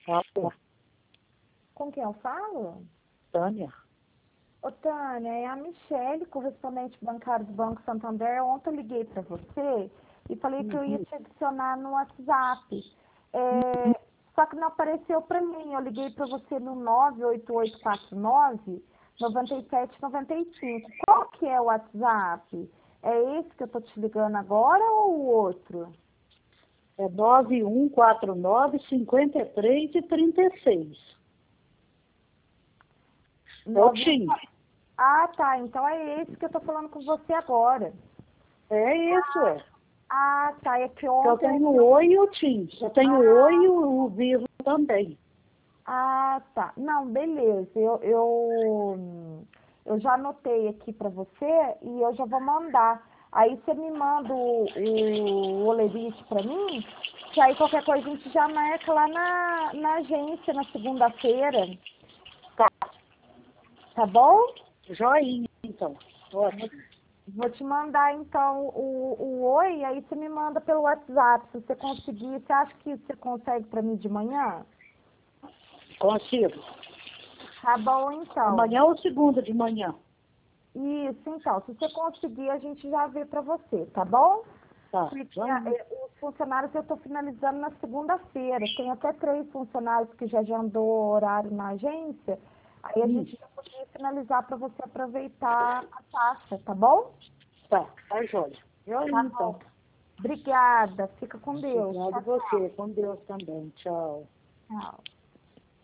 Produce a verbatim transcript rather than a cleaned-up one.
Fala, Com quem eu falo? Tânia. Ô, Tânia, é a Michele, correspondente bancário do Banco Santander. Ontem eu liguei para você e falei que eu ia Uhum. te adicionar no WhatsApp. É, só que não apareceu para mim. Eu liguei para você no nove oito oito quatro nove, nove sete nove cinco. Qual que é o WhatsApp? É esse que eu tô te ligando agora ou o outro? É nove um quatro nove, cinco três e trinta e seis. É o Nove... Tim. Ah, tá. Então é esse que eu tô falando com você agora. É isso, é. Ah, tá. É que Eu ontem... tenho o Oi e o Tim. Eu tenho o Oi e o o Vivo também. Ah, tá. Não, beleza. Eu, eu, eu já anotei aqui para você e eu já vou mandar. Aí você me manda o, o olerite para mim, que aí qualquer coisa a gente já marca lá na, na agência na segunda-feira, Tá, tá bom? joinha, então. Vou, Ótimo. vou te mandar então o, o oi, aí você me manda pelo WhatsApp. Se você conseguir, você acha que você consegue para mim de manhã? Consigo. Tá bom então. Amanhã ou segunda de manhã. Isso, então, se você conseguir, a gente já vê para você, tá bom? Tá, Porque a- joinha. é, os funcionários eu estou finalizando na segunda-feira. Tem até três funcionários que já já andou horário na agência. Aí a Hum, gente já poderia finalizar para você aproveitar a taxa, tá bom? tá, tá joia. Joinha, Tá então. bom. Obrigada. Fica com Deus. Obrigada a Tchau, você. Com Deus também. Tchau. tchau.